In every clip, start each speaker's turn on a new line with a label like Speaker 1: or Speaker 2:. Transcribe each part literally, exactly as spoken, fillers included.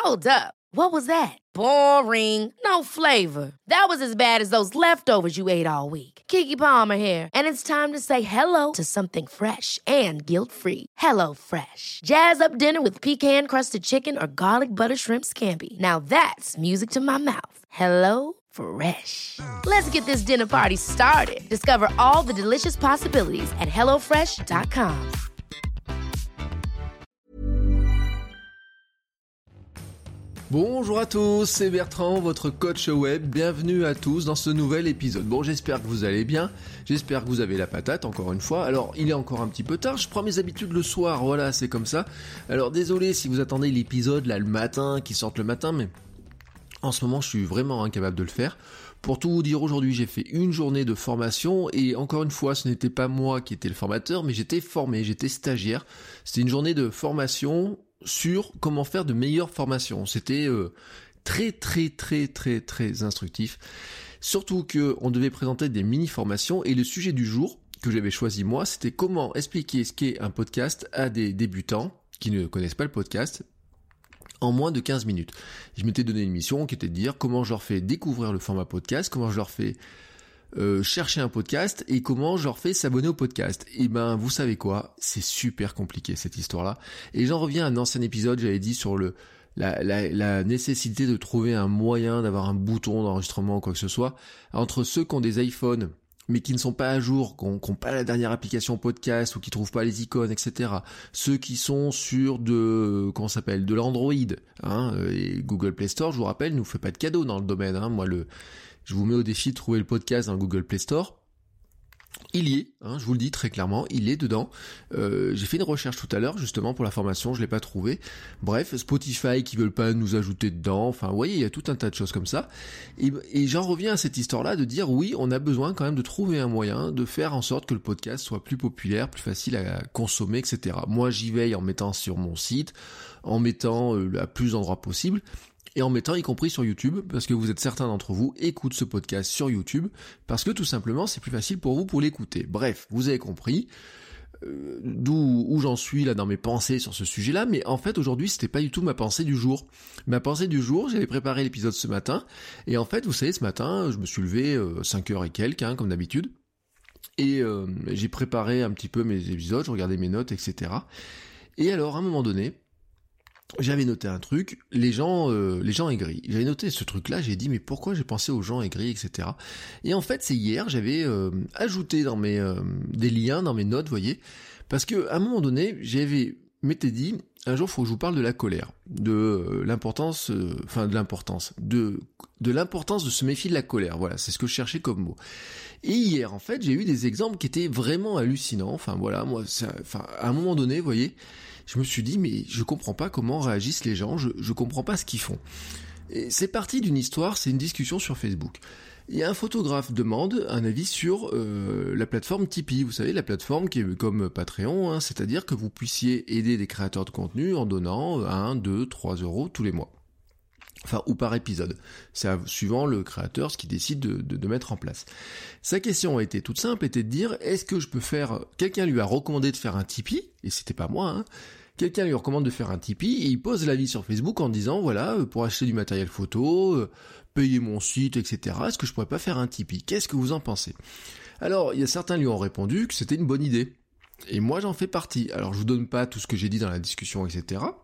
Speaker 1: Hold up. What was that? Boring. No flavor. That was as bad as those leftovers you ate all week. Keke Palmer here, and it's time to say hello to something fresh and guilt-free. Hello Fresh. Jazz up dinner with pecan-crusted chicken or garlic butter shrimp scampi. Now that's music to my mouth. Hello Fresh. Let's get this dinner party started. Discover all the delicious possibilities at hello fresh dot com.
Speaker 2: Bonjour à tous, c'est Bertrand, votre coach web. Bienvenue à tous dans ce nouvel épisode. Bon, j'espère que vous allez bien, j'espère que vous avez la patate, encore une fois. Alors, il est encore un petit peu tard, je prends mes habitudes le soir, voilà, c'est comme ça. Alors, désolé si vous attendez l'épisode, là, le matin, qui sorte le matin, mais en ce moment, je suis vraiment incapable de le faire. Pour tout vous dire, aujourd'hui, j'ai fait une journée de formation, et encore une fois, ce n'était pas moi qui étais le formateur, mais j'étais formé, j'étais stagiaire. C'était une journée de formation sur comment faire de meilleures formations. C'était euh, très très très très très instructif. Surtout que on devait présenter des mini-formations et le sujet du jour que j'avais choisi moi, c'était comment expliquer ce qu'est un podcast à des débutants qui ne connaissent pas le podcast en moins de quinze minutes. Je m'étais donné une mission qui était de dire comment je leur fais découvrir le format podcast, comment je leur fais Euh, chercher un podcast et comment je leur fais s'abonner au podcast. Et ben vous savez quoi, c'est super compliqué cette histoire-là. Et j'en reviens à un ancien épisode, j'avais dit sur le la, la, la nécessité de trouver un moyen d'avoir un bouton d'enregistrement ou quoi que ce soit. Entre ceux qui ont des iPhones mais qui ne sont pas à jour, qui n'ont pas la dernière application podcast ou qui trouvent pas les icônes, et cetera. Ceux qui sont sur de, comment ça s'appelle, de l'Android, hein, et Google Play Store, je vous rappelle, nous fait pas de cadeaux dans le domaine, hein. Moi, le, je vous mets au défi de trouver le podcast dans le Google Play Store. Il y est, hein, je vous le dis très clairement, il est dedans. Euh, j'ai fait une recherche tout à l'heure justement pour la formation, je l'ai pas trouvé. Bref, Spotify qui veulent pas nous ajouter dedans. Enfin, vous voyez, il y a tout un tas de choses comme ça. Et, et j'en reviens à cette histoire-là de dire oui, on a besoin quand même de trouver un moyen de faire en sorte que le podcast soit plus populaire, plus facile à consommer, et cetera. Moi, j'y veille en mettant sur mon site, en mettant euh, à plus d'endroits possibles. Et en mettant y compris sur YouTube, parce que vous êtes certains d'entre vous écoutent ce podcast sur YouTube, parce que tout simplement c'est plus facile pour vous pour l'écouter. Bref, vous avez compris euh, d'où où j'en suis là dans mes pensées sur ce sujet-là, mais en fait aujourd'hui c'était pas du tout ma pensée du jour. Ma pensée du jour, j'avais préparé l'épisode ce matin, et en fait vous savez ce matin je me suis levé euh, cinq heures et quelques, hein, comme d'habitude, et euh, j'ai préparé un petit peu mes épisodes, je regardais mes notes, et cetera. Et alors à un moment donné, j'avais noté un truc, les gens, euh, les gens aigris. J'avais noté ce truc-là, j'ai dit mais pourquoi j'ai pensé aux gens aigris, et cetera. Et en fait, c'est hier, j'avais euh, ajouté dans mes euh, des liens dans mes notes, vous voyez, parce que à un moment donné, j'avais m'étais dit un jour, faut que je vous parle de la colère, de euh, l'importance, euh, enfin de l'importance, de de l'importance de se méfier de la colère. Voilà, c'est ce que je cherchais comme mot. Et hier, en fait, j'ai eu des exemples qui étaient vraiment hallucinants. Enfin voilà, moi, ça, enfin à un moment donné, vous voyez. Je me suis dit, mais je comprends pas comment réagissent les gens, je, je comprends pas ce qu'ils font. Et c'est parti d'une histoire, c'est une discussion sur Facebook. Il y a un photographe demande un avis sur euh, la plateforme Tipeee, vous savez, la plateforme qui est comme Patreon, hein, c'est-à-dire que vous puissiez aider des créateurs de contenu en donnant un, deux, trois euros tous les mois. Enfin, ou par épisode. C'est suivant le créateur ce qu'il décide de, de, de mettre en place. Sa question a été toute simple, était de dire, est-ce que je peux faire, quelqu'un lui a recommandé de faire un Tipeee, et c'était pas moi, hein, quelqu'un lui recommande de faire un Tipeee, et il pose l'avis sur Facebook en disant, voilà, pour acheter du matériel photo, euh, payer mon site, et cetera, est-ce que je pourrais pas faire un Tipeee? Qu'est-ce que vous en pensez? Alors, il y a certains lui ont répondu que c'était une bonne idée. Et moi, j'en fais partie. Alors, je vous donne pas tout ce que j'ai dit dans la discussion, et cetera,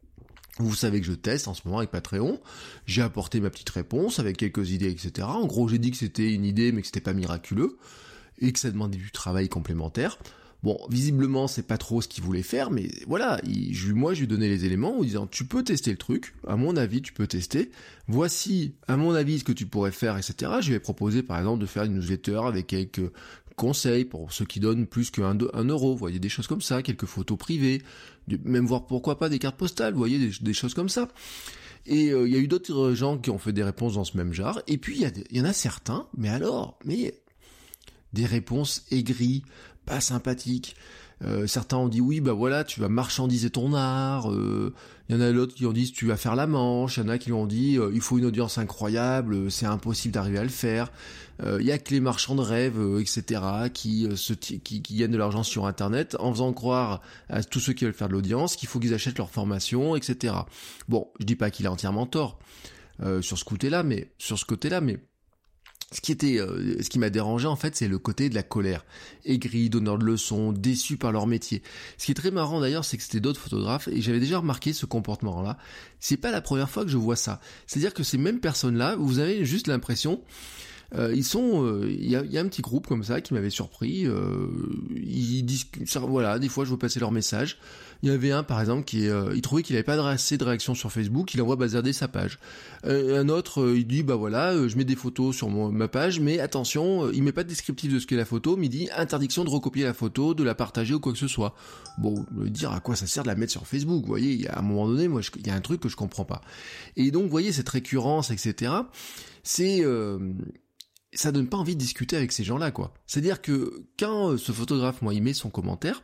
Speaker 2: vous savez que je teste en ce moment avec Patreon, j'ai apporté ma petite réponse avec quelques idées, et cetera. En gros, j'ai dit que c'était une idée, mais que c'était pas miraculeux, et que ça demandait du travail complémentaire. Bon, visiblement, c'est pas trop ce qu'il voulait faire, mais voilà, il, je, moi, je lui ai donné les éléments en disant, tu peux tester le truc, à mon avis, tu peux tester, voici, à mon avis, ce que tu pourrais faire, et cetera. Je lui ai proposé, par exemple, de faire une newsletter avec quelques conseils pour ceux qui donnent plus qu'un un euro, vous voyez, des choses comme ça, quelques photos privées, même voir pourquoi pas des cartes postales, vous voyez, des, des choses comme ça. Et il euh, y a eu d'autres gens qui ont fait des réponses dans ce même genre, et puis il y, y en a certains, mais alors, mais des réponses aigries, pas sympathiques, Euh, certains ont dit oui, bah voilà, tu vas marchandiser ton art. Il euh, y en a d'autres qui ont dit tu vas faire la manche. Il y en a qui ont dit euh, il faut une audience incroyable, c'est impossible d'arriver à le faire. Il euh, y a que les marchands de rêves, euh, et cetera, qui, euh, se t- qui, qui gagnent de l'argent sur Internet en faisant croire à tous ceux qui veulent faire de l'audience qu'il faut qu'ils achètent leur formation, et cetera. Bon, je dis pas qu'il a entièrement tort euh, sur ce côté-là, mais sur ce côté-là, mais Ce qui était, euh, ce qui m'a dérangé en fait, c'est le côté de la colère, aigris, donneurs de leçons, déçus par leur métier. Ce qui est très marrant d'ailleurs, c'est que c'était d'autres photographes et j'avais déjà remarqué ce comportement-là. C'est pas la première fois que je vois ça. C'est-à-dire que ces mêmes personnes-là, vous avez juste l'impression, euh, ils sont, il euh, y, a, y a un petit groupe comme ça qui m'avait surpris. Euh, ils disent, voilà, des fois je vois passer leurs messages. Il y avait un par exemple qui, euh, il trouvait qu'il avait pas assez de réactions sur Facebook, il envoie bazarder sa page. Euh, un autre, euh, il dit bah voilà, euh, je mets des photos sur mon, ma page, mais attention, euh, il met pas de descriptif de ce qu'est la photo, mais il dit interdiction de recopier la photo, de la partager ou quoi que ce soit. Bon, me dire à quoi ça sert de la mettre sur Facebook, vous voyez, il y a, à un moment donné, moi, il y a un truc que je comprends pas. Et donc, vous voyez cette récurrence, et cetera. C'est euh, ça donne pas envie de discuter avec ces gens-là, quoi. C'est-à-dire que quand euh, ce photographe, moi, il met son commentaire,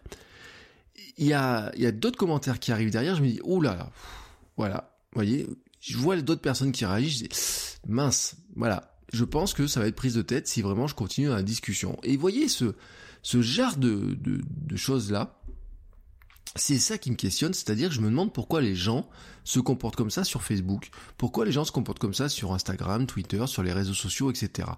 Speaker 2: il y a, il y a d'autres commentaires qui arrivent derrière, je me dis, oh là là, voilà, vous voyez, je vois d'autres personnes qui réagissent, je dis, mince, voilà, je pense que ça va être prise de tête si vraiment je continue dans la discussion. Et vous voyez, ce, ce genre de, de, de choses-là, c'est ça qui me questionne, c'est-à-dire que je me demande pourquoi les gens se comportent comme ça sur Facebook, pourquoi les gens se comportent comme ça sur Instagram, Twitter, sur les réseaux sociaux, et cetera.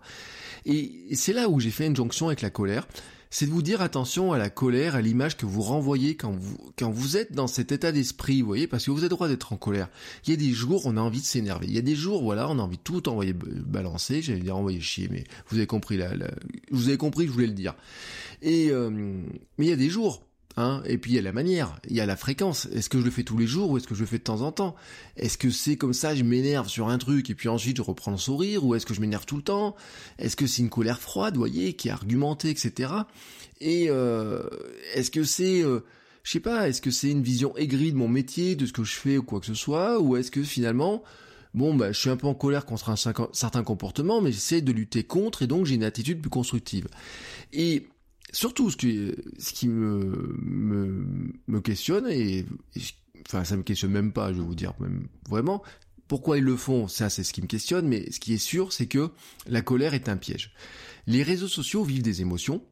Speaker 2: Et c'est là où j'ai fait une jonction avec la colère, c'est de vous dire attention à la colère, à l'image que vous renvoyez quand vous quand vous êtes dans cet état d'esprit, vous voyez, parce que vous avez le droit d'être en colère. Il y a des jours où on a envie de s'énerver, il y a des jours, voilà, on a envie de tout envoyer balancer, j'allais dire envoyer chier, mais vous avez compris, là, là, vous avez compris que je voulais le dire. Et euh, mais il y a des jours. Hein, et puis il y a la manière, il y a la fréquence. Est-ce que je le fais tous les jours ou est-ce que je le fais de temps en temps? Est-ce que c'est comme ça, je m'énerve sur un truc et puis ensuite je reprends le sourire, ou est-ce que je m'énerve tout le temps? Est-ce que c'est une colère froide, vous voyez, qui est argumentée, et cetera. Et euh, est-ce que c'est, euh, je sais pas, est-ce que c'est une vision aigrie de mon métier, de ce que je fais ou quoi que ce soit, ou est-ce que finalement, bon bah je suis un peu en colère contre un certain comportement, mais j'essaie de lutter contre et donc j'ai une attitude plus constructive. Et surtout, ce qui, ce qui me, me, me questionne, et, et enfin ça me questionne même pas, je vais vous dire, même vraiment, pourquoi ils le font, ça c'est ce qui me questionne, mais ce qui est sûr, c'est que la colère est un piège. Les réseaux sociaux vivent des émotions,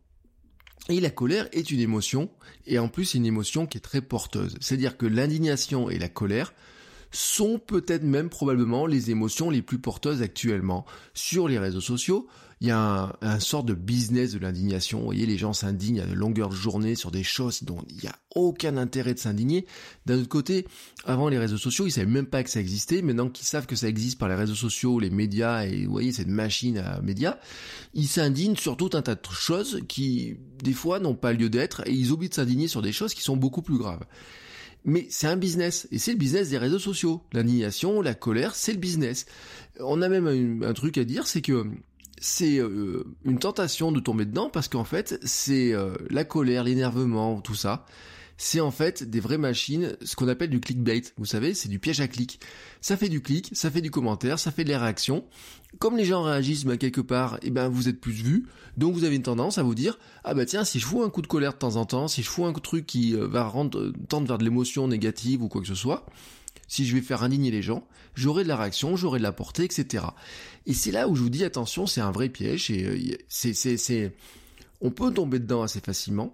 Speaker 2: et la colère est une émotion, et en plus c'est une émotion qui est très porteuse. C'est-à-dire que l'indignation et la colère sont peut-être même probablement les émotions les plus porteuses actuellement sur les réseaux sociaux. Il y a un, un sort de business de l'indignation. Vous voyez, les gens s'indignent à de longueur de journée sur des choses dont il n'y a aucun intérêt de s'indigner. D'un autre côté, avant les réseaux sociaux, ils savaient même pas que ça existait. Maintenant qu'ils savent que ça existe par les réseaux sociaux, les médias, et vous voyez, cette machine à médias, ils s'indignent sur tout un tas de choses qui, des fois, n'ont pas lieu d'être, et ils oublient de s'indigner sur des choses qui sont beaucoup plus graves. Mais c'est un business, et c'est le business des réseaux sociaux. L'indignation, la colère, c'est le business. On a même un, un truc à dire, c'est que c'est euh, une tentation de tomber dedans, parce qu'en fait, c'est euh, la colère, l'énervement, tout ça, c'est en fait des vraies machines, ce qu'on appelle du clickbait. Vous savez, c'est du piège à clic. Ça fait du clic, ça fait du commentaire, ça fait de la réaction. Comme les gens réagissent ben, quelque part, et ben vous êtes plus vus, donc vous avez une tendance à vous dire ah bah tiens, si je fous un coup de colère de temps en temps, si je fous un truc qui euh, va rendre euh, tendre vers de l'émotion négative ou quoi que ce soit, si je vais faire indigner les gens, j'aurai de la réaction, j'aurai de la portée, et cetera. Et c'est là où je vous dis attention, c'est un vrai piège, et euh, c'est c'est c'est on peut tomber dedans assez facilement.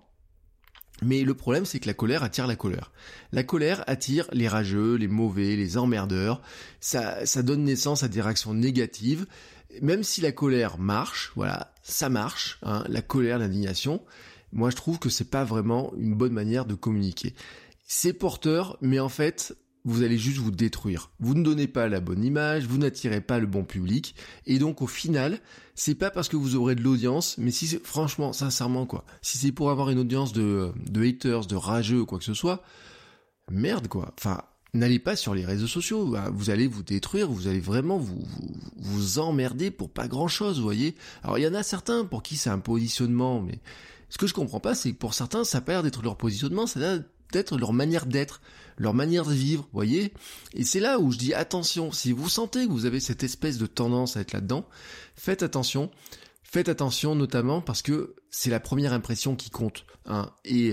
Speaker 2: Mais le problème, c'est que la colère attire la colère. La colère attire les rageux, les mauvais, les emmerdeurs. Ça, ça donne naissance à des réactions négatives. Même si la colère marche, voilà, ça marche, hein, la colère, l'indignation. Moi, je trouve que c'est pas vraiment une bonne manière de communiquer. C'est porteur, mais en fait, vous allez juste vous détruire. Vous ne donnez pas la bonne image, vous n'attirez pas le bon public, et donc au final, c'est pas parce que vous aurez de l'audience, mais si c'est, franchement, sincèrement quoi, si c'est pour avoir une audience de, de haters, de rageux ou quoi que ce soit, merde quoi, enfin, n'allez pas sur les réseaux sociaux, vous allez vous détruire, vous allez vraiment vous, vous, vous emmerder pour pas grand chose, vous voyez. Alors il y en a certains pour qui c'est un positionnement, mais ce que je comprends pas, c'est que pour certains, ça a pas l'air d'être leur positionnement, ça a l'air d'être leur manière d'être, leur manière de vivre, vous voyez. Et c'est là où je dis attention, si vous sentez que vous avez cette espèce de tendance à être là-dedans, faites attention, faites attention notamment parce que c'est la première impression qui compte, hein. Et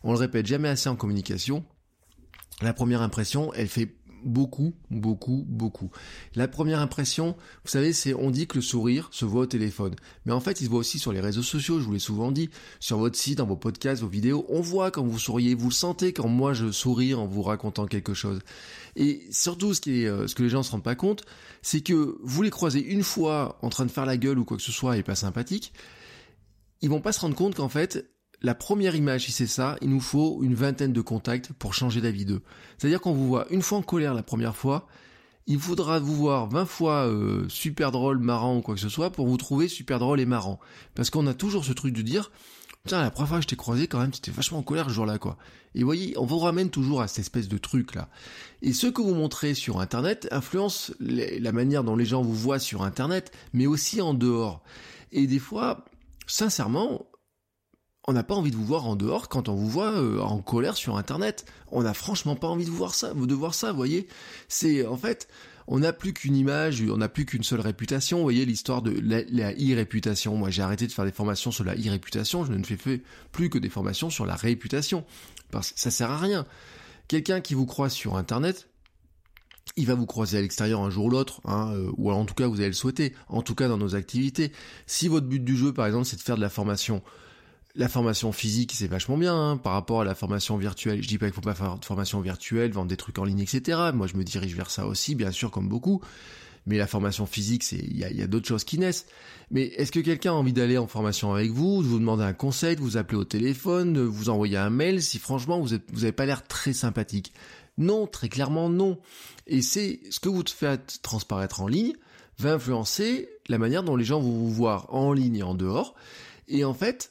Speaker 2: on le répète jamais assez en communication, la première impression, elle fait beaucoup, beaucoup, beaucoup. La première impression, vous savez, c'est, on dit que le sourire se voit au téléphone. Mais en fait, il se voit aussi sur les réseaux sociaux, je vous l'ai souvent dit, sur votre site, dans vos podcasts, vos vidéos. On voit quand vous souriez, vous le sentez quand moi je souris en vous racontant quelque chose. Et surtout, ce qui est, euh, ce que les gens ne se rendent pas compte, c'est que vous les croisez une fois en train de faire la gueule ou quoi que ce soit et pas sympathique, ils vont pas se rendre compte qu'en fait, la première image, si c'est ça, il nous faut une vingtaine de contacts pour changer d'avis d'eux. C'est-à-dire qu'on vous voit une fois en colère la première fois, il faudra vous voir vingt fois euh, super drôle, marrant ou quoi que ce soit pour vous trouver super drôle et marrant. Parce qu'on a toujours ce truc de dire, putain, la première fois que je t'ai croisé, quand même, tu étais vachement en colère ce jour-là, quoi. Et vous voyez, on vous ramène toujours à cette espèce de truc-là. Et ce que vous montrez sur Internet influence les, la manière dont les gens vous voient sur Internet, mais aussi en dehors. Et des fois, sincèrement, on n'a pas envie de vous voir en dehors quand on vous voit euh, en colère sur Internet. On n'a franchement pas envie de voir ça, de voir ça, vous voyez. C'est, en fait, on n'a plus qu'une image, on n'a plus qu'une seule réputation. Vous voyez l'histoire de la, la e-réputation. Moi, j'ai arrêté de faire des formations sur la e-réputation. Je ne fais plus que des formations sur la réputation. Parce que ça sert à rien. Quelqu'un qui vous croise sur Internet, il va vous croiser à l'extérieur un jour ou l'autre, hein, euh, ou en tout cas, vous allez le souhaiter. En tout cas, dans nos activités. Si votre but du jeu, par exemple, c'est de faire de la formation, la formation physique, c'est vachement bien, hein, par rapport à la formation virtuelle. Je dis pas qu'il faut pas faire de formation virtuelle, vendre des trucs en ligne, et cetera. Moi, je me dirige vers ça aussi, bien sûr, comme beaucoup. Mais la formation physique, c'est, il y a, y a d'autres choses qui naissent. Mais est-ce que quelqu'un a envie d'aller en formation avec vous, de vous demander un conseil, de vous appeler au téléphone, de vous envoyer un mail, si franchement, vous êtes, vous avez pas l'air très sympathique? Non, très clairement, non. Et c'est ce que vous faites transparaître en ligne va influencer la manière dont les gens vont vous voir en ligne et en dehors. Et en fait,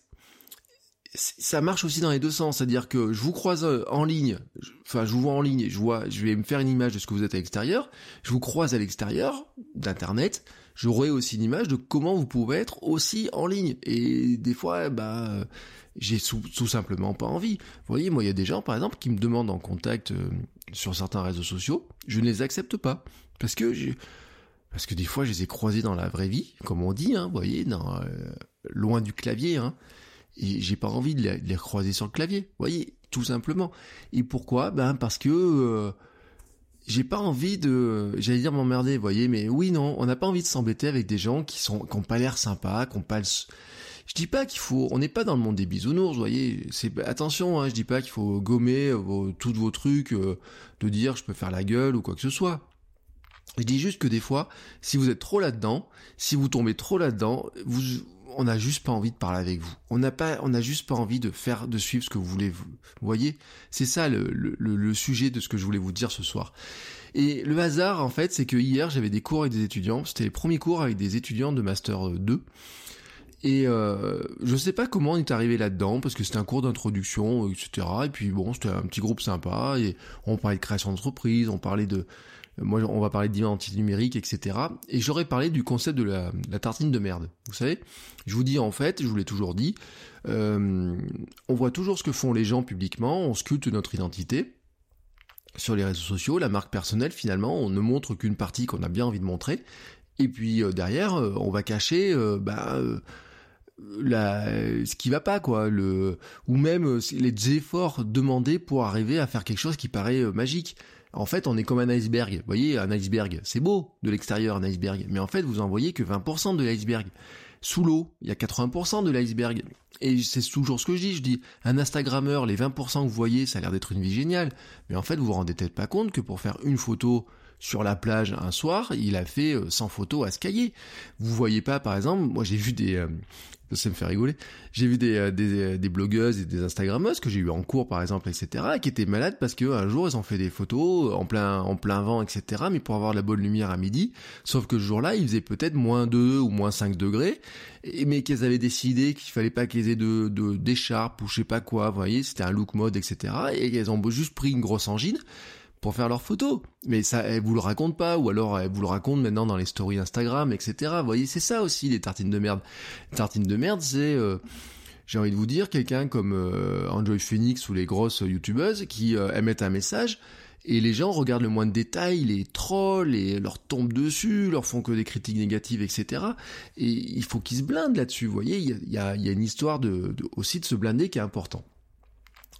Speaker 2: ça marche aussi dans les deux sens, c'est-à-dire que je vous croise en ligne, enfin je vous vois en ligne, je vois, je vais me faire une image de ce que vous êtes à l'extérieur, je vous croise à l'extérieur d'internet, j'aurai aussi une image de comment vous pouvez être aussi en ligne, et des fois, bah, j'ai sou- tout simplement pas envie. Vous voyez, moi il y a des gens par exemple qui me demandent en contact euh, sur certains réseaux sociaux, je ne les accepte pas, parce que j'ai... Parce que des fois je les ai croisés dans la vraie vie, comme on dit, hein, vous voyez, dans, euh, loin du clavier, hein. Et j'ai pas envie de les, de les recroiser sur le clavier, vous voyez, tout simplement. Et pourquoi? Ben parce que euh, j'ai pas envie de, j'allais dire m'emmerder, vous voyez, mais oui, non, on n'a pas envie de s'embêter avec des gens qui sont, qui ont pas l'air sympas, qui ont pas le... Je dis pas qu'il faut, on n'est pas dans le monde des bisounours, vous voyez, c'est, attention, hein, je dis pas qu'il faut gommer vos, tous vos trucs, euh, de dire je peux faire la gueule ou quoi que ce soit. Je dis juste que des fois, si vous êtes trop là-dedans, si vous tombez trop là-dedans, vous... on n'a juste pas envie de parler avec vous. On n'a pas, on n'a juste pas envie de faire, de suivre ce que vous voulez. Vous, vous voyez, c'est ça le, le, le sujet de ce que je voulais vous dire ce soir. Et le hasard, en fait, c'est que hier j'avais des cours avec des étudiants. C'était les premiers cours avec des étudiants de master deux. Et euh, je sais pas comment on est arrivé là-dedans, parce que c'était un cours d'introduction, et cetera. Et puis bon, c'était un petit groupe sympa. Et on parlait de création d'entreprise, on parlait de Moi, on va parler d'identité numérique, et cetera. Et j'aurais parlé du concept de la, la tartine de merde. Vous savez, je vous dis en fait, je vous l'ai toujours dit, euh, on voit toujours ce que font les gens publiquement, on sculpte notre identité sur les réseaux sociaux, la marque personnelle finalement, on ne montre qu'une partie qu'on a bien envie de montrer. Et puis euh, derrière, euh, on va cacher, euh, bah, euh, la, ce qui va pas, quoi, le, ou même euh, les efforts demandés pour arriver à faire quelque chose qui paraît euh, magique. En fait, on est comme un iceberg. Vous voyez, un iceberg, c'est beau de l'extérieur, un iceberg. Mais en fait, vous en voyez que vingt pour cent de l'iceberg. Sous l'eau, il y a quatre-vingts pour cent de l'iceberg. Et c'est toujours ce que je dis. Je dis, un Instagrammeur, les vingt pour cent que vous voyez, ça a l'air d'être une vie géniale. Mais en fait, vous vous rendez peut-être pas compte que pour faire une photo sur la plage un soir, il a fait cent photos à se cahier. Vous voyez pas, par exemple, moi j'ai vu des... Euh, ça me fait rigoler. J'ai vu des, des, des blogueuses et des instagrammeuses que j'ai eu en cours, par exemple, et cetera, qui étaient malades parce que un jour, elles ont fait des photos en plein, en plein vent, et cetera, mais pour avoir la bonne lumière à midi. Sauf que ce jour-là, il faisait peut-être moins deux ou moins cinq degrés, et, mais qu'elles avaient décidé qu'il fallait pas qu'elles aient de, de, d'écharpe ou je sais pas quoi, vous voyez, c'était un look mode, et cetera, et elles ont juste pris une grosse angine pour faire leurs photos. Mais ça, elles vous le racontent pas, ou alors elles vous le racontent maintenant dans les stories Instagram, et cetera. Vous voyez, c'est ça aussi, les tartines de merde. Les tartines de merde, c'est, euh, j'ai envie de vous dire, quelqu'un comme euh, Enjoy Phoenix ou les grosses youtubeuses qui euh, émettent un message, et les gens regardent le moins de détails, les trolls, et leur tombent dessus, leur font que des critiques négatives, et cetera. Et il faut qu'ils se blindent là-dessus, vous voyez, il y a, il y a, il y a une histoire de, de, aussi de se blinder qui est important.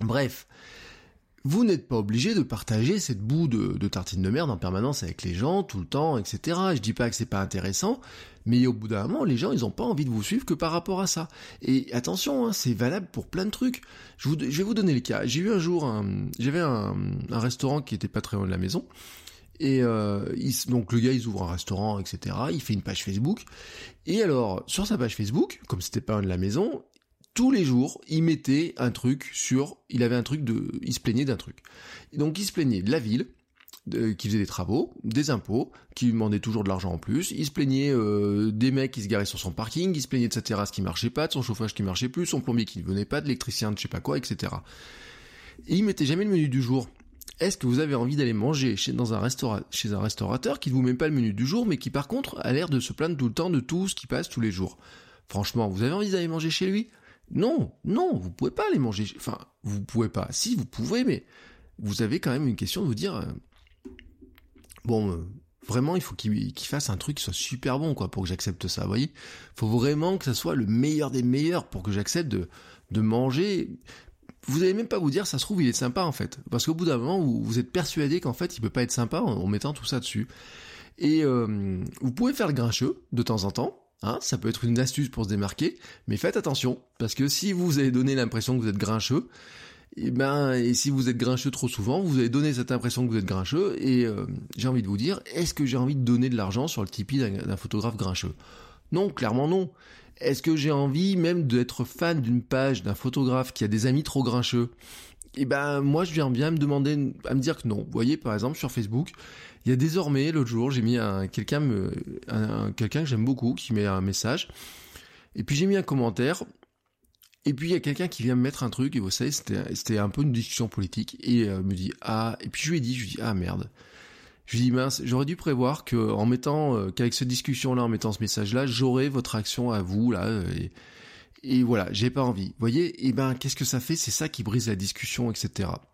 Speaker 2: Bref, vous n'êtes pas obligé de partager cette boue de, de tartine de merde en permanence avec les gens, tout le temps, et cetera. Je dis pas que c'est pas intéressant, mais au bout d'un moment, les gens, ils ont pas envie de vous suivre que par rapport à ça. Et attention, hein, c'est valable pour plein de trucs. Je, vous, je vais vous donner le cas. J'ai eu un jour, un, j'avais un, un restaurant qui était pas très loin de la maison, et euh, il, donc le gars, il ouvre un restaurant, et cetera. Il fait une page Facebook, et alors, sur sa page Facebook, comme c'était pas loin de la maison, tous les jours, il mettait un truc sur, il avait un truc de, il se plaignait d'un truc. Et donc, il se plaignait de la ville, de, qui faisait des travaux, des impôts, qui lui demandaient toujours de l'argent en plus. Il se plaignait euh, des mecs qui se garaient sur son parking, il se plaignait de sa terrasse qui marchait pas, de son chauffage qui marchait plus, son plombier qui ne venait pas, de l'électricien de je sais pas quoi, et cetera. Et il mettait jamais le menu du jour. Est-ce que vous avez envie d'aller manger chez, dans un restaura, chez un restaurateur qui ne vous met pas le menu du jour, mais qui par contre a l'air de se plaindre tout le temps de tout ce qui passe tous les jours? Franchement, vous avez envie d'aller manger chez lui? Non, non, vous pouvez pas aller manger. Enfin, vous pouvez pas. Si, vous pouvez, mais vous avez quand même une question de vous dire, euh, bon, euh, vraiment, il faut qu'il, qu'il fasse un truc qui soit super bon, quoi, pour que j'accepte ça. Vous voyez, faut vraiment que ça soit le meilleur des meilleurs pour que j'accepte de de manger. Vous allez même pas vous dire, ça se trouve, il est sympa en fait, parce qu'au bout d'un moment, vous, vous êtes persuadé qu'en fait, il peut pas être sympa en, en mettant tout ça dessus. Et euh, vous pouvez faire le grincheux de temps en temps. Hein, ça peut être une astuce pour se démarquer, mais faites attention, parce que si vous avez donné l'impression que vous êtes grincheux, et ben, et si vous êtes grincheux trop souvent, vous avez donné cette impression que vous êtes grincheux, et euh, j'ai envie de vous dire, est-ce que j'ai envie de donner de l'argent sur le Tipeee d'un, d'un photographe grincheux? Non, clairement non. Est-ce que j'ai envie même d'être fan d'une page d'un photographe qui a des amis trop grincheux? Et ben, moi, je viens bien me demander, à me dire que non. Vous voyez, par exemple, sur Facebook, il y a désormais, l'autre jour, j'ai mis un, quelqu'un, me, un, un, quelqu'un que j'aime beaucoup, qui met un message, et puis j'ai mis un commentaire, et puis il y a quelqu'un qui vient me mettre un truc, et vous savez, c'était, c'était un peu une discussion politique, et euh, me dit, ah, et puis je lui ai dit, je lui ai dit, ah merde. Je lui ai dit, mince, j'aurais dû prévoir que, en mettant, euh, qu'avec cette discussion-là, en mettant ce message-là, j'aurais votre action à vous, là, et, et voilà, j'ai pas envie. Vous voyez, et ben, qu'est-ce que ça fait? C'est ça qui brise la discussion, et cetera.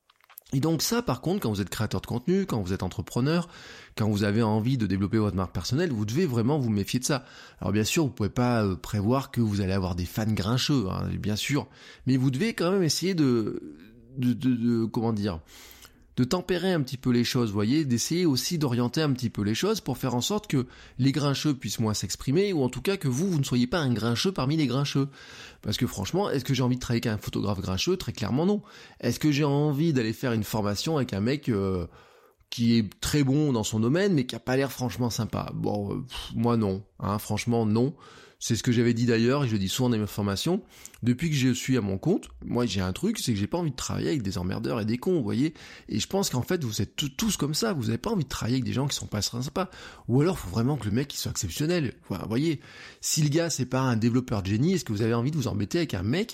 Speaker 2: Et donc ça, par contre, quand vous êtes créateur de contenu, quand vous êtes entrepreneur, quand vous avez envie de développer votre marque personnelle, vous devez vraiment vous méfier de ça. Alors bien sûr, vous pouvez pas euh, prévoir que vous allez avoir des fans grincheux, hein, bien sûr, mais vous devez quand même essayer de, de, de, de comment dire, de tempérer un petit peu les choses, vous voyez, d'essayer aussi d'orienter un petit peu les choses pour faire en sorte que les grincheux puissent moins s'exprimer, ou en tout cas que vous, vous ne soyez pas un grincheux parmi les grincheux. Parce que franchement, est-ce que j'ai envie de travailler avec un photographe grincheux? Très clairement non. Est-ce que j'ai envie d'aller faire une formation avec un mec euh, qui est très bon dans son domaine, mais qui a pas l'air franchement sympa? Bon, euh, pff, moi non, hein, franchement non. C'est ce que j'avais dit d'ailleurs, et je le dis souvent dans mes formations. Depuis que je suis à mon compte, moi j'ai un truc, c'est que j'ai pas envie de travailler avec des emmerdeurs et des cons, vous voyez. Et je pense qu'en fait, vous êtes tous comme ça, vous avez pas envie de travailler avec des gens qui sont pas sympas. Ou alors, faut vraiment que le mec il soit exceptionnel. Voilà, vous voyez, si le gars c'est pas un développeur de génie, est-ce que vous avez envie de vous embêter avec un mec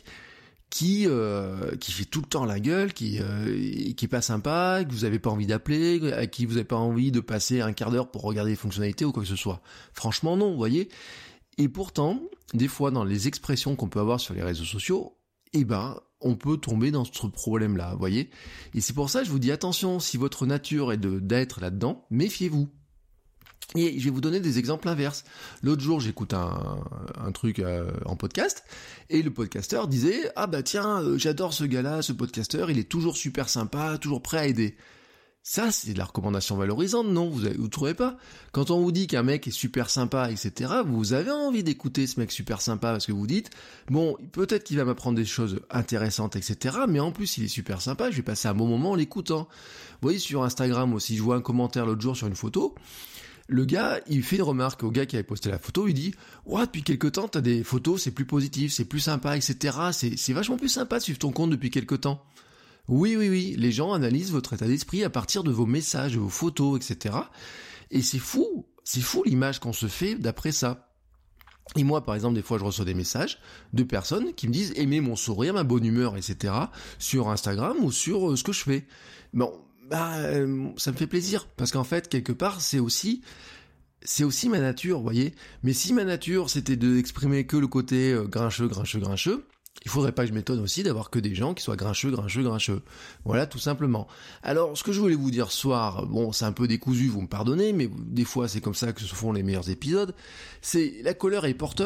Speaker 2: qui euh, qui fait tout le temps la gueule, qui euh, qui est pas sympa, que vous avez pas envie d'appeler, à qui vous avez pas envie de passer un quart d'heure pour regarder les fonctionnalités ou quoi que ce soit? Franchement non, vous voyez. Et pourtant, des fois, dans les expressions qu'on peut avoir sur les réseaux sociaux, eh ben, on peut tomber dans ce problème-là, vous voyez. Et c'est pour ça que je vous dis, attention, si votre nature est de, d'être là-dedans, méfiez-vous. Et je vais vous donner des exemples inverses. L'autre jour, j'écoute un, un truc euh, en podcast, et le podcasteur disait, ah bah tiens, euh, j'adore ce gars-là, ce podcasteur, il est toujours super sympa, toujours prêt à aider. Ça, c'est de la recommandation valorisante, non? Vous ne trouvez pas? Quand on vous dit qu'un mec est super sympa, et cetera, vous avez envie d'écouter ce mec super sympa parce que vous dites, bon, peut-être qu'il va m'apprendre des choses intéressantes, et cetera, mais en plus, il est super sympa, je vais passer un bon moment en l'écoutant. Vous voyez, sur Instagram aussi, je vois un commentaire l'autre jour sur une photo, le gars, il fait une remarque au gars qui avait posté la photo, il dit « Ouais, depuis quelque temps, t'as des photos, c'est plus positif, c'est plus sympa, et cetera. C'est, c'est vachement plus sympa de suivre ton compte depuis quelque temps. » Oui, oui, oui, les gens analysent votre état d'esprit à partir de vos messages, de vos photos, et cetera. Et c'est fou, c'est fou l'image qu'on se fait d'après ça. Et moi, par exemple, des fois, je reçois des messages de personnes qui me disent « Aimez mon sourire, ma bonne humeur, et cetera. sur Instagram ou sur euh, ce que je fais. » Bon, bah, euh, ça me fait plaisir, parce qu'en fait, quelque part, c'est aussi... c'est aussi ma nature, vous voyez. Mais si ma nature, c'était d'exprimer que le côté euh, grincheux, grincheux, grincheux, il faudrait pas que je m'étonne aussi d'avoir que des gens qui soient grincheux, grincheux, grincheux. Voilà, tout simplement. Alors, ce que je voulais vous dire ce soir, bon, c'est un peu décousu, vous me pardonnez, mais des fois, c'est comme ça que se font les meilleurs épisodes, c'est la colère est porteuse.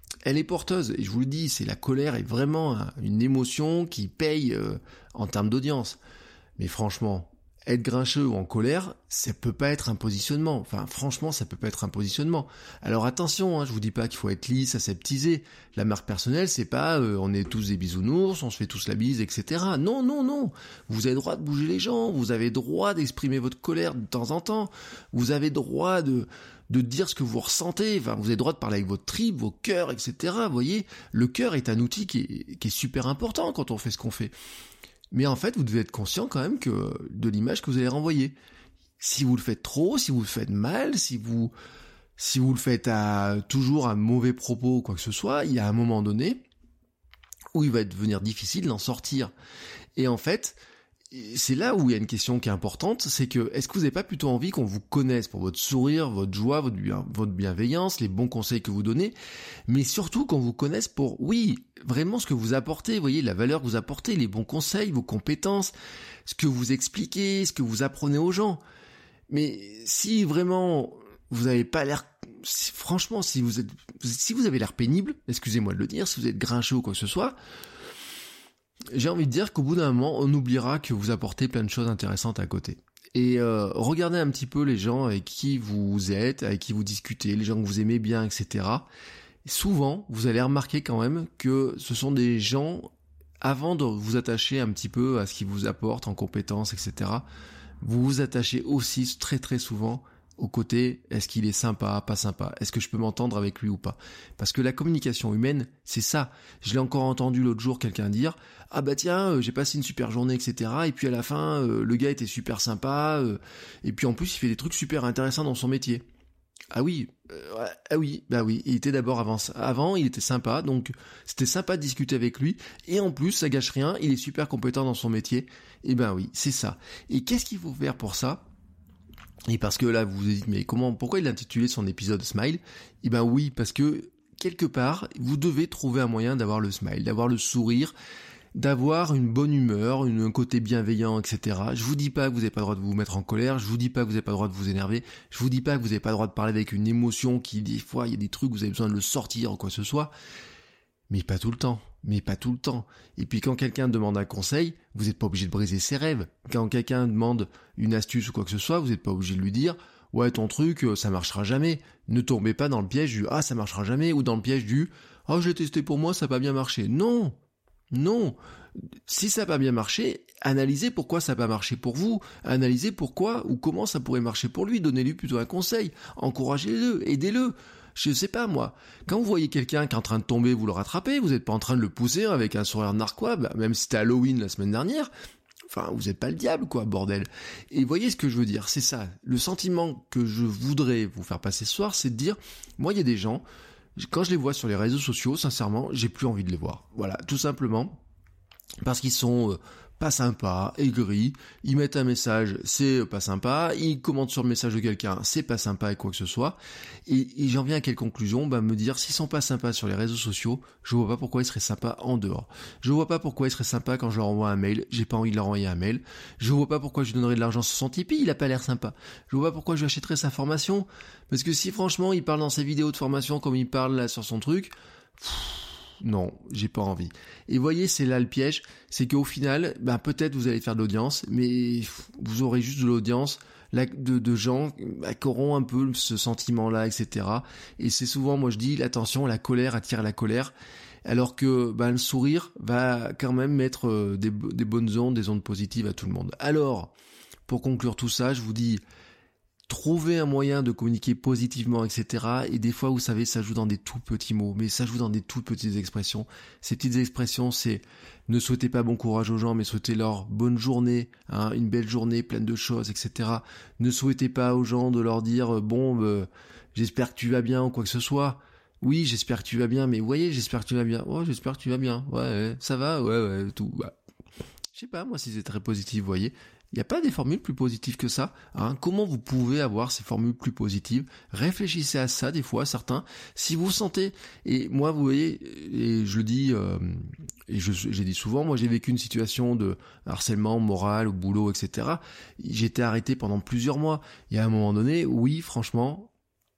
Speaker 2: elle est porteuse. Et je vous le dis, c'est la colère est vraiment une émotion qui paye euh, en termes d'audience. Mais franchement, être grincheux ou en colère, ça peut pas être un positionnement. Enfin, franchement, ça peut pas être un positionnement. Alors attention, hein, je vous dis pas qu'il faut être lisse, aseptisé. La marque personnelle, c'est pas euh, on est tous des bisounours, on se fait tous la bise, et cetera. Non, non, non. Vous avez le droit de bouger les gens, vous avez le droit d'exprimer votre colère de temps en temps, vous avez le droit de de dire ce que vous ressentez, enfin, vous avez le droit de parler avec votre tripes, vos cœurs, et cetera. Vous voyez, le cœur est un outil qui est, qui est super important quand on fait ce qu'on fait. Mais en fait, vous devez être conscient quand même que de l'image que vous allez renvoyer. Si vous le faites trop, si vous le faites mal, si vous si vous le faites à toujours un mauvais propos ou quoi que ce soit, il y a un moment donné où il va devenir difficile d'en sortir. Et en fait, c'est là où il y a une question qui est importante, c'est que est-ce que vous n'avez pas plutôt envie qu'on vous connaisse pour votre sourire, votre joie, votre, bien, votre bienveillance, les bons conseils que vous donnez, mais surtout qu'on vous connaisse pour, oui, vraiment ce que vous apportez, vous voyez, la valeur que vous apportez, les bons conseils, vos compétences, ce que vous expliquez, ce que vous apprenez aux gens. Mais si vraiment vous n'avez pas l'air, si, franchement, si vous êtes, si vous avez l'air pénible, excusez-moi de le dire, si vous êtes grincheux ou quoi que ce soit, j'ai envie de dire qu'au bout d'un moment, on oubliera que vous apportez plein de choses intéressantes à côté. Et euh, regardez un petit peu les gens avec qui vous êtes, avec qui vous discutez, les gens que vous aimez bien, et cetera. Et souvent, vous allez remarquer quand même que ce sont des gens, avant de vous attacher un petit peu à ce qu'ils vous apportent en compétences, et cetera, vous vous attachez aussi très très souvent au côté, est-ce qu'il est sympa, pas sympa, est-ce que je peux m'entendre avec lui ou pas. Parce que la communication humaine, c'est ça. Je l'ai encore entendu l'autre jour quelqu'un dire, ah bah tiens, euh, j'ai passé une super journée, et cetera. Et puis à la fin, euh, le gars était super sympa, euh, et puis en plus il fait des trucs super intéressants dans son métier. Ah oui, euh, ouais, ah oui, bah oui, il était d'abord avant, avant il était sympa, donc c'était sympa de discuter avec lui, et en plus ça gâche rien, il est super compétent dans son métier. Et ben oui, c'est ça. Et qu'est-ce qu'il faut faire pour ça ? Et parce que là, vous vous dites, mais comment, pourquoi il a intitulé son épisode Smile ? Eh ben oui, parce que, quelque part, vous devez trouver un moyen d'avoir le smile, d'avoir le sourire, d'avoir une bonne humeur, un côté bienveillant, et cetera. Je vous dis pas que vous n'avez pas le droit de vous mettre en colère, je vous dis pas que vous n'avez pas le droit de vous énerver, je vous dis pas que vous n'avez pas le droit de parler avec une émotion qui, des fois, il y a des trucs, vous avez besoin de le sortir ou quoi que ce soit. Mais pas tout le temps, mais pas tout le temps. Et puis quand quelqu'un demande un conseil, vous n'êtes pas obligé de briser ses rêves. Quand quelqu'un demande une astuce ou quoi que ce soit, vous n'êtes pas obligé de lui dire « Ouais, ton truc, ça marchera jamais ». Ne tombez pas dans le piège du « Ah, ça marchera jamais » ou dans le piège du « Ah, je l'ai testé pour moi, ça n'a pas bien marché ». Non, non. Si ça n'a pas bien marché, analysez pourquoi ça n'a pas marché pour vous. Analysez pourquoi ou comment ça pourrait marcher pour lui. Donnez-lui plutôt un conseil. Encouragez-le, aidez-le. Je sais pas moi, quand vous voyez quelqu'un qui est en train de tomber, vous le rattrapez, vous n'êtes pas en train de le pousser avec un sourire narquois, bah, même si c'était Halloween la semaine dernière, enfin vous n'êtes pas le diable quoi, bordel. Et voyez ce que je veux dire, c'est ça, le sentiment que je voudrais vous faire passer ce soir, c'est de dire, moi il y a des gens, quand je les vois sur les réseaux sociaux, sincèrement, j'ai plus envie de les voir. Voilà, tout simplement, parce qu'ils sont... Euh, pas sympa, aigri, ils mettent un message, c'est pas sympa, ils commentent sur le message de quelqu'un, c'est pas sympa et quoi que ce soit, et, et j'en viens à quelle conclusion ? Bah me dire, s'ils sont pas sympas sur les réseaux sociaux, je vois pas pourquoi ils seraient sympas en dehors. Je vois pas pourquoi ils seraient sympas quand je leur envoie un mail, j'ai pas envie de leur envoyer un mail, je vois pas pourquoi je lui donnerais de l'argent sur son Tipeee, il a pas l'air sympa, je vois pas pourquoi je lui achèterais sa formation, parce que si franchement il parle dans ses vidéos de formation comme il parle là sur son truc, pff, non, j'ai pas envie. Et voyez, c'est là le piège, c'est qu'au final, ben peut-être vous allez faire de l'audience, mais vous aurez juste de l'audience là, de, de gens bah, qui auront un peu ce sentiment-là, et cetera. Et c'est souvent, moi je dis, l'attention, la colère attire la colère, alors que ben, le sourire va quand même mettre euh, des, des bonnes ondes, des ondes positives à tout le monde. Alors, pour conclure tout ça, je vous dis... Trouvez un moyen de communiquer positivement, et cetera. Et des fois, vous savez, ça joue dans des tout petits mots, mais ça joue dans des toutes petites expressions. Ces petites expressions, c'est ne souhaitez pas bon courage aux gens, mais souhaitez-leur bonne journée, hein, une belle journée pleine de choses, et cetera. Ne souhaitez pas aux gens de leur dire bon, euh, j'espère que tu vas bien ou quoi que ce soit. Oui, j'espère que tu vas bien, mais vous voyez, j'espère que tu vas bien. Oh, j'espère que tu vas bien. Ouais, ouais ça va, ouais, ouais, tout. Ouais. Je sais pas, moi, si c'est très positif, vous voyez. Il n'y a pas des formules plus positives que ça. Hein. Comment vous pouvez avoir ces formules plus positives ? Réfléchissez à ça des fois, certains. Si vous sentez, et moi vous voyez, et je le dis, euh, et je, j'ai dit souvent, moi j'ai vécu une situation de harcèlement moral au boulot, et cetera. J'ai été arrêté pendant plusieurs mois. Il y a un moment donné, oui, franchement,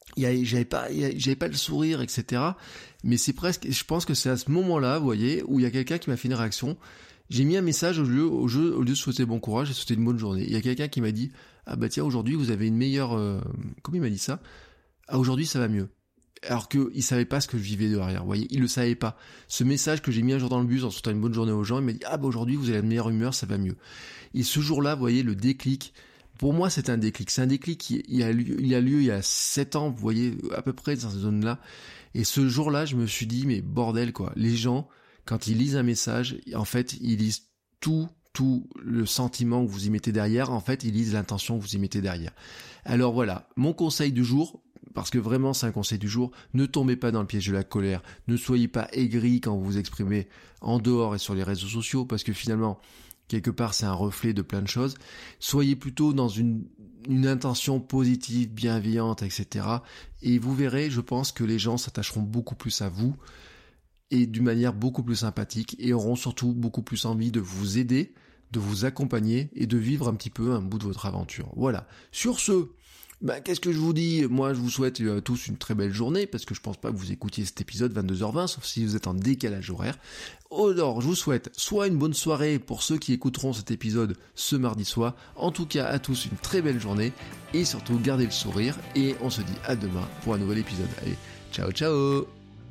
Speaker 2: il y a, j'avais pas, il y a, j'avais pas le sourire, et cetera. Mais c'est presque, je pense que c'est à ce moment-là, vous voyez, où il y a quelqu'un qui m'a fait une réaction. J'ai mis un message au lieu, au jeu, au lieu de souhaiter bon courage, j'ai souhaité une bonne journée. Il y a quelqu'un qui m'a dit, ah bah tiens, aujourd'hui vous avez une meilleure, euh... comment il m'a dit ça? Ah, aujourd'hui ça va mieux. Alors que il savait pas ce que je vivais derrière, vous voyez, il le savait pas. Ce message que j'ai mis un jour dans le bus en souhaitant une bonne journée aux gens, il m'a dit, ah bah aujourd'hui vous avez la meilleure humeur, ça va mieux. Et ce jour-là, vous voyez, le déclic, pour moi, c'est un déclic. C'est un déclic qui il a lieu, il a lieu il y a sept ans, vous voyez, à peu près dans cette zone-là. Et ce jour-là, je me suis dit, mais bordel, quoi. Les gens, quand ils lisent un message, en fait, ils lisent tout, tout le sentiment que vous y mettez derrière. En fait, ils lisent l'intention que vous y mettez derrière. Alors voilà, mon conseil du jour, parce que vraiment, c'est un conseil du jour, ne tombez pas dans le piège de la colère. Ne soyez pas aigris quand vous vous exprimez en dehors et sur les réseaux sociaux, parce que finalement, quelque part, c'est un reflet de plein de choses. Soyez plutôt dans une, une intention positive, bienveillante, et cetera. Et vous verrez, je pense que les gens s'attacheront beaucoup plus à vous et d'une manière beaucoup plus sympathique et auront surtout beaucoup plus envie de vous aider, de vous accompagner et de vivre un petit peu un bout de votre aventure. Voilà. Sur ce, ben, qu'est-ce que je vous dis ? Moi, je vous souhaite euh, tous une très belle journée, parce que je pense pas que vous écoutiez cet épisode vingt-deux heures vingt, sauf si vous êtes en décalage horaire. Alors, je vous souhaite soit une bonne soirée pour ceux qui écouteront cet épisode ce mardi soir. En tout cas, à tous une très belle journée, et surtout, gardez le sourire, et on se dit à demain pour un nouvel épisode. Allez, ciao ciao.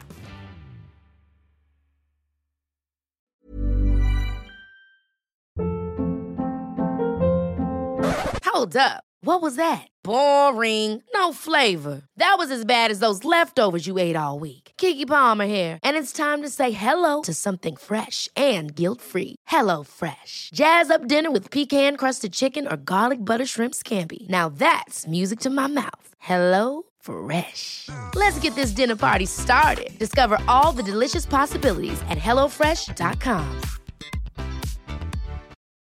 Speaker 1: Hold up. What was that? Boring. No flavor. That was as bad as those leftovers you ate all week. Keke Palmer here, and it's time to say hello to something fresh and guilt-free. Hello Fresh. Jazz up dinner with pecan-crusted chicken or garlic butter shrimp scampi. Now that's music to my mouth. Hello Fresh. Let's get this dinner party started. Discover all the delicious possibilities at hello fresh dot com.